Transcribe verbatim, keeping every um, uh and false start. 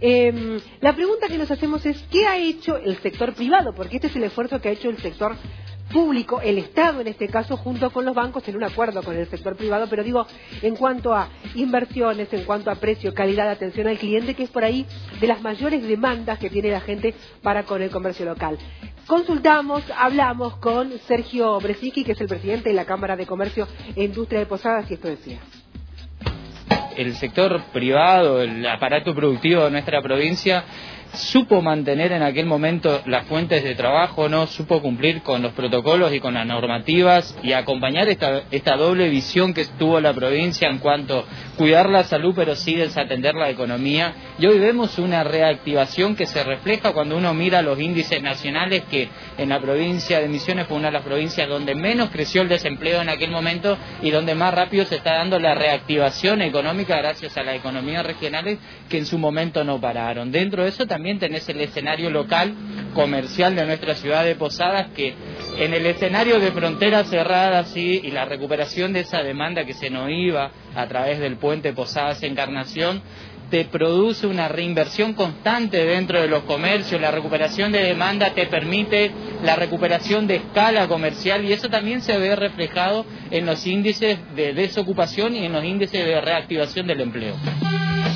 Eh, la pregunta que nos hacemos es, ¿qué ha hecho el sector privado? Porque este es el esfuerzo que ha hecho el sector público, el Estado en este caso, junto con los bancos, en un acuerdo con el sector privado, pero digo, en cuanto a inversiones, en cuanto a precio, calidad, atención al cliente, que es por ahí de las mayores demandas que tiene la gente para con el comercio local. Consultamos, hablamos con Sergio Bresicki, que es el presidente de la Cámara de Comercio e Industria de Posadas, y esto decía. El sector privado, el aparato productivo de nuestra provincia, supo mantener en aquel momento las fuentes de trabajo, no supo cumplir con los protocolos y con las normativas y acompañar esta, esta doble visión que tuvo la provincia en cuanto a cuidar la salud pero sí desatender la economía. Y hoy vemos una reactivación que se refleja cuando uno mira los índices nacionales, que en la provincia de Misiones fue una de las provincias donde menos creció el desempleo en aquel momento y donde más rápido se está dando la reactivación económica gracias a las economías regionales que en su momento no pararon. Dentro de eso también También tenés el escenario local, comercial de nuestra ciudad de Posadas, que en el escenario de frontera cerrada, sí, y la recuperación de esa demanda que se nos iba a través del puente Posadas-Encarnación, te produce una reinversión constante dentro de los comercios. La recuperación de demanda te permite la recuperación de escala comercial y eso también se ve reflejado en los índices de desocupación y en los índices de reactivación del empleo.